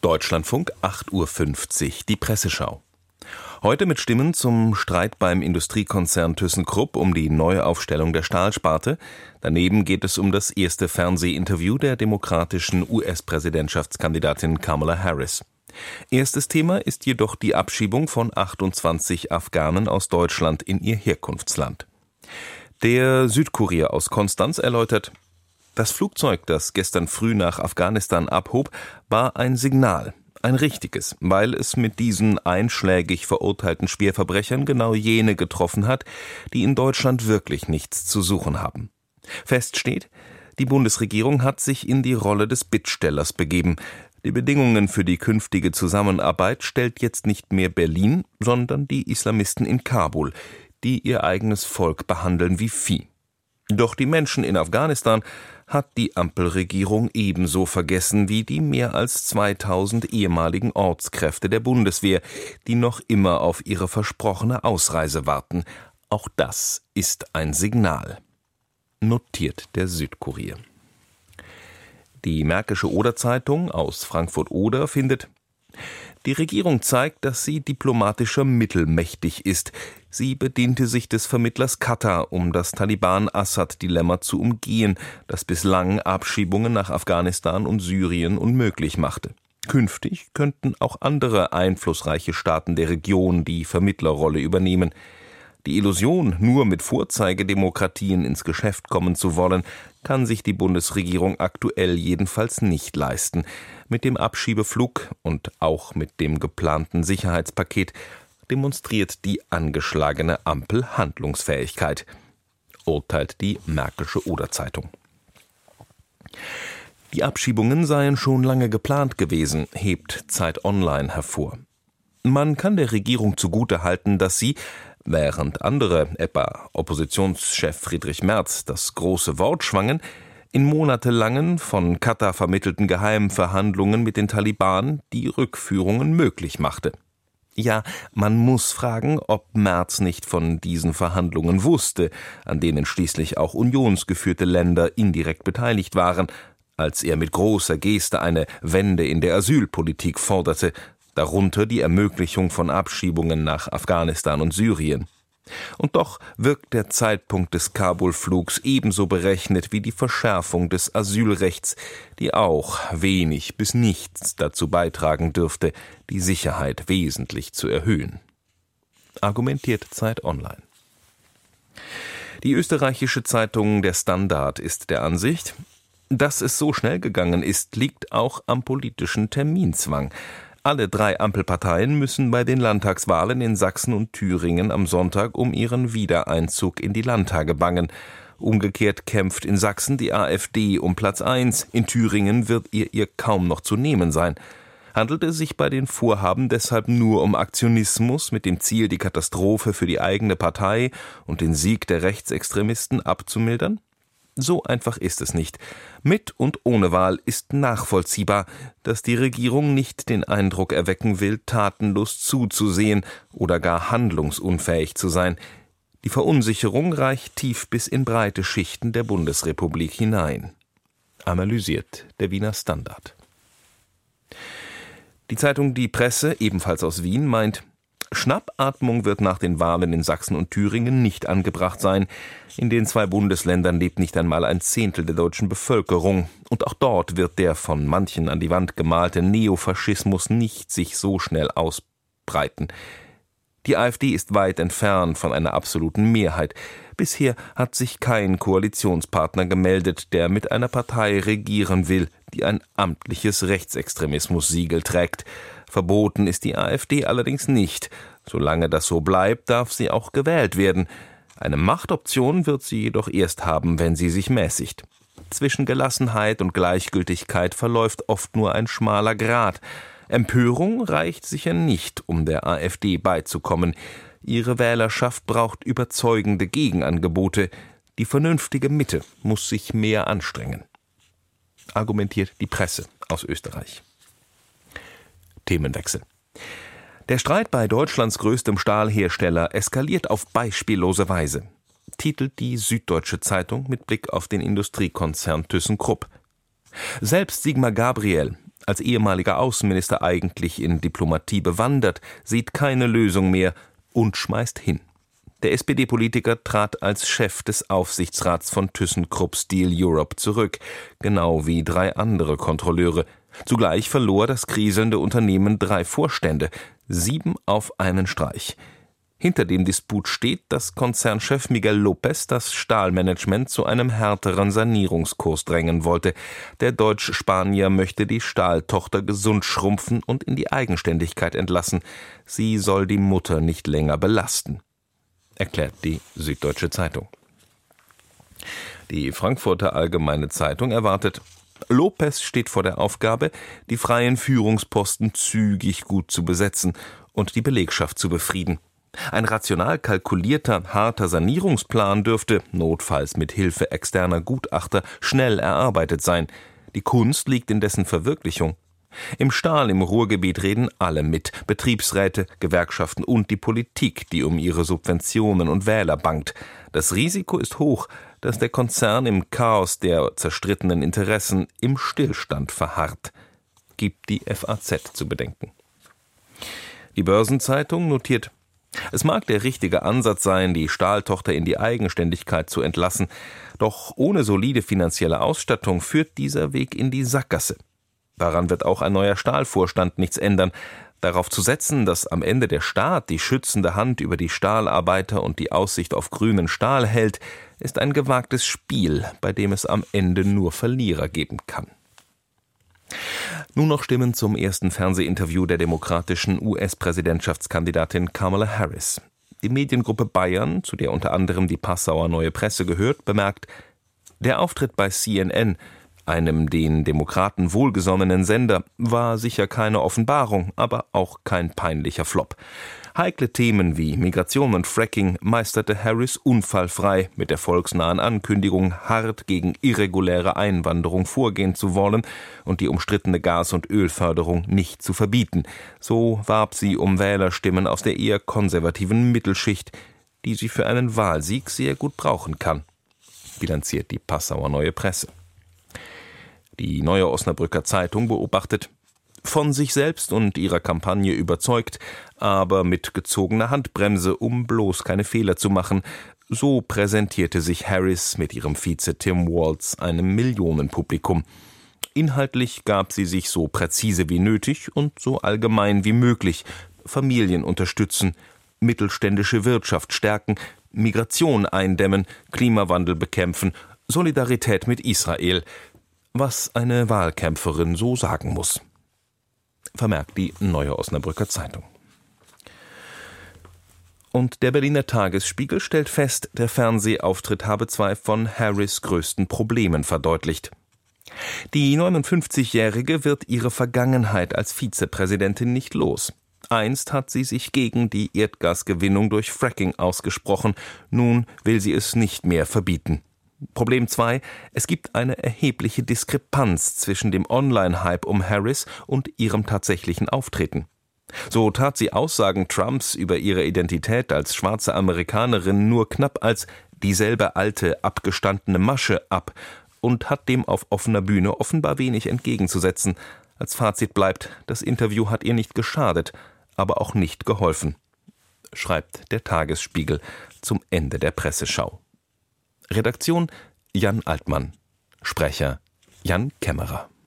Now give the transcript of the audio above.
Deutschlandfunk 8:50 Uhr, die Presseschau. Heute mit Stimmen zum Streit beim Industriekonzern ThyssenKrupp um die Neuaufstellung der Stahlsparte. Daneben geht es um das erste Fernsehinterview der demokratischen US-Präsidentschaftskandidatin Kamala Harris. Erstes Thema ist jedoch die Abschiebung von 28 Afghanen aus Deutschland in ihr Herkunftsland. Der Südkurier aus Konstanz erläutert: Das Flugzeug, das gestern früh nach Afghanistan abhob, war ein Signal. Ein richtiges, weil es mit diesen einschlägig verurteilten Schwerverbrechern genau jene getroffen hat, die in Deutschland wirklich nichts zu suchen haben. Fest steht, die Bundesregierung hat sich in die Rolle des Bittstellers begeben. Die Bedingungen für die künftige Zusammenarbeit stellt jetzt nicht mehr Berlin, sondern die Islamisten in Kabul, die ihr eigenes Volk behandeln wie Vieh. Doch die Menschen in Afghanistan hat die Ampelregierung ebenso vergessen wie die mehr als 2000 ehemaligen Ortskräfte der Bundeswehr, die noch immer auf ihre versprochene Ausreise warten. Auch das ist ein Signal, notiert der Südkurier. Die Märkische Oder-Zeitung aus Frankfurt-Oder findet: Die Regierung zeigt, dass sie diplomatischer mittelmächtig ist. Sie bediente sich des Vermittlers Katar, um das Taliban-Assad-Dilemma zu umgehen, das bislang Abschiebungen nach Afghanistan und Syrien unmöglich machte. Künftig könnten auch andere einflussreiche Staaten der Region die Vermittlerrolle übernehmen. Die Illusion, nur mit Vorzeigedemokratien ins Geschäft kommen zu wollen, kann sich die Bundesregierung aktuell jedenfalls nicht leisten. Mit dem Abschiebeflug und auch mit dem geplanten Sicherheitspaket demonstriert die angeschlagene Ampel Handlungsfähigkeit, urteilt die Märkische Oder-Zeitung. Die Abschiebungen seien schon lange geplant gewesen, hebt Zeit Online hervor. Man kann der Regierung zugutehalten, dass sie, während andere, etwa Oppositionschef Friedrich Merz, das große Wort schwangen, in monatelangen, von Katar vermittelten geheimen Verhandlungen mit den Taliban die Rückführungen möglich machte. Ja, man muss fragen, ob Merz nicht von diesen Verhandlungen wusste, an denen schließlich auch unionsgeführte Länder indirekt beteiligt waren, als er mit großer Geste eine Wende in der Asylpolitik forderte, darunter die Ermöglichung von Abschiebungen nach Afghanistan und Syrien. Und doch wirkt der Zeitpunkt des Kabul-Flugs ebenso berechnet wie die Verschärfung des Asylrechts, die auch wenig bis nichts dazu beitragen dürfte, die Sicherheit wesentlich zu erhöhen. Argumentiert Zeit Online. Die österreichische Zeitung Der Standard ist der Ansicht: Dass es so schnell gegangen ist, liegt auch am politischen Terminzwang. Alle 3 Ampelparteien müssen bei den Landtagswahlen in Sachsen und Thüringen am Sonntag um ihren Wiedereinzug in die Landtage bangen. Umgekehrt kämpft in Sachsen die AfD um Platz 1, in Thüringen wird ihr kaum noch zu nehmen sein. Handelt es sich bei den Vorhaben deshalb nur um Aktionismus mit dem Ziel, die Katastrophe für die eigene Partei und den Sieg der Rechtsextremisten abzumildern? So einfach ist es nicht. Mit und ohne Wahl ist nachvollziehbar, dass die Regierung nicht den Eindruck erwecken will, tatenlos zuzusehen oder gar handlungsunfähig zu sein. Die Verunsicherung reicht tief bis in breite Schichten der Bundesrepublik hinein. Analysiert der Wiener Standard. Die Zeitung Die Presse, ebenfalls aus Wien, meint: Schnappatmung wird nach den Wahlen in Sachsen und Thüringen nicht angebracht sein. In den 2 Bundesländern lebt nicht einmal ein Zehntel der deutschen Bevölkerung. Und auch dort wird der von manchen an die Wand gemalte Neofaschismus nicht sich so schnell ausbreiten. Die AfD ist weit entfernt von einer absoluten Mehrheit. Bisher hat sich kein Koalitionspartner gemeldet, der mit einer Partei regieren will, die ein amtliches Rechtsextremismus-Siegel trägt. Verboten ist die AfD allerdings nicht. Solange das so bleibt, darf sie auch gewählt werden. Eine Machtoption wird sie jedoch erst haben, wenn sie sich mäßigt. Zwischen Gelassenheit und Gleichgültigkeit verläuft oft nur ein schmaler Grat. Empörung reicht sicher nicht, um der AfD beizukommen. Ihre Wählerschaft braucht überzeugende Gegenangebote. Die vernünftige Mitte muss sich mehr anstrengen. Argumentiert die Presse aus Österreich. Themenwechsel. Der Streit bei Deutschlands größtem Stahlhersteller eskaliert auf beispiellose Weise, titelt die Süddeutsche Zeitung mit Blick auf den Industriekonzern ThyssenKrupp. Selbst Sigmar Gabriel, als ehemaliger Außenminister eigentlich in Diplomatie bewandert, sieht keine Lösung mehr und schmeißt hin. Der SPD-Politiker trat als Chef des Aufsichtsrats von ThyssenKrupp Steel Europe zurück, genau wie 3 andere Kontrolleure. Zugleich verlor das kriselnde Unternehmen 3 Vorstände, 7 auf einen Streich. Hinter dem Disput steht, dass Konzernchef Miguel López das Stahlmanagement zu einem härteren Sanierungskurs drängen wollte. Der Deutsch-Spanier möchte die Stahltochter gesund schrumpfen und in die Eigenständigkeit entlassen. Sie soll die Mutter nicht länger belasten, erklärt die Süddeutsche Zeitung. Die Frankfurter Allgemeine Zeitung erwartet: López steht vor der Aufgabe, die freien Führungsposten zügig gut zu besetzen und die Belegschaft zu befrieden. Ein rational kalkulierter, harter Sanierungsplan dürfte, notfalls mit Hilfe externer Gutachter, schnell erarbeitet sein. Die Kunst liegt in dessen Verwirklichung. Im Stahl im Ruhrgebiet reden alle mit, Betriebsräte, Gewerkschaften und die Politik, die um ihre Subventionen und Wähler bangt. Das Risiko ist hoch, dass der Konzern im Chaos der zerstrittenen Interessen im Stillstand verharrt, gibt die FAZ zu bedenken. Die Börsenzeitung notiert: Es mag der richtige Ansatz sein, die Stahltochter in die Eigenständigkeit zu entlassen, doch ohne solide finanzielle Ausstattung führt dieser Weg in die Sackgasse. Daran wird auch ein neuer Stahlvorstand nichts ändern. Darauf zu setzen, dass am Ende der Staat die schützende Hand über die Stahlarbeiter und die Aussicht auf grünen Stahl hält, ist ein gewagtes Spiel, bei dem es am Ende nur Verlierer geben kann. Nun noch Stimmen zum ersten Fernsehinterview der demokratischen US-Präsidentschaftskandidatin Kamala Harris. Die Mediengruppe Bayern, zu der unter anderem die Passauer Neue Presse gehört, bemerkt: Der Auftritt bei CNN, einem den Demokraten wohlgesonnenen Sender, war sicher keine Offenbarung, aber auch kein peinlicher Flop. Heikle Themen wie Migration und Fracking meisterte Harris unfallfrei mit der volksnahen Ankündigung, hart gegen irreguläre Einwanderung vorgehen zu wollen und die umstrittene Gas- und Ölförderung nicht zu verbieten. So warb sie um Wählerstimmen aus der eher konservativen Mittelschicht, die sie für einen Wahlsieg sehr gut brauchen kann, bilanziert die Passauer Neue Presse. Die Neue Osnabrücker Zeitung beobachtet: Von sich selbst und ihrer Kampagne überzeugt, aber mit gezogener Handbremse, um bloß keine Fehler zu machen. So präsentierte sich Harris mit ihrem Vize Tim Walz einem Millionenpublikum. Inhaltlich gab sie sich so präzise wie nötig und so allgemein wie möglich: Familien unterstützen, mittelständische Wirtschaft stärken, Migration eindämmen, Klimawandel bekämpfen, Solidarität mit Israel. Was eine Wahlkämpferin so sagen muss, vermerkt die Neue Osnabrücker Zeitung. Und der Berliner Tagesspiegel stellt fest, der Fernsehauftritt habe 2 von Harris' größten Problemen verdeutlicht. Die 59-Jährige wird ihre Vergangenheit als Vizepräsidentin nicht los. Einst hat sie sich gegen die Erdgasgewinnung durch Fracking ausgesprochen, nun will sie es nicht mehr verbieten. Problem 2: Es gibt eine erhebliche Diskrepanz zwischen dem Online-Hype um Harris und ihrem tatsächlichen Auftreten. So tat sie Aussagen Trumps über ihre Identität als schwarze Amerikanerin nur knapp als dieselbe alte, abgestandene Masche ab und hat dem auf offener Bühne offenbar wenig entgegenzusetzen. Als Fazit bleibt: Das Interview hat ihr nicht geschadet, aber auch nicht geholfen, schreibt der Tagesspiegel zum Ende der Presseschau. Redaktion Jan Altmann, Sprecher Jan Kämmerer.